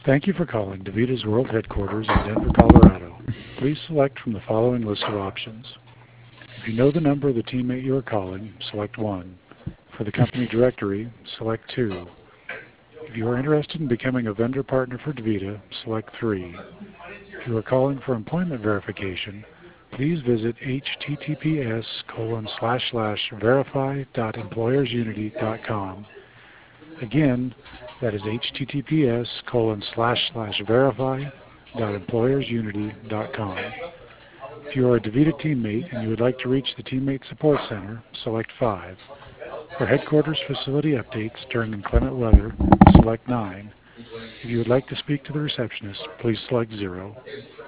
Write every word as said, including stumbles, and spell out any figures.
Thank you for calling DaVita's World Headquarters in Denver, Colorado. Please select from the following list of options. If you know the number of the teammate you are calling, select one. For the company directory, select two. If you are interested in becoming a vendor partner for DaVita, select three. If you are calling for employment verification, please visit https colon slash slash verify dot employersunity dot com. Again, that is https colon slash slash verify dot employersunity dot com. If you are a DaVita teammate and you would like to reach the Teammate Support Center, select five. For headquarters facility updates during inclement weather, select nine. If you would like to speak to the receptionist, please select zero.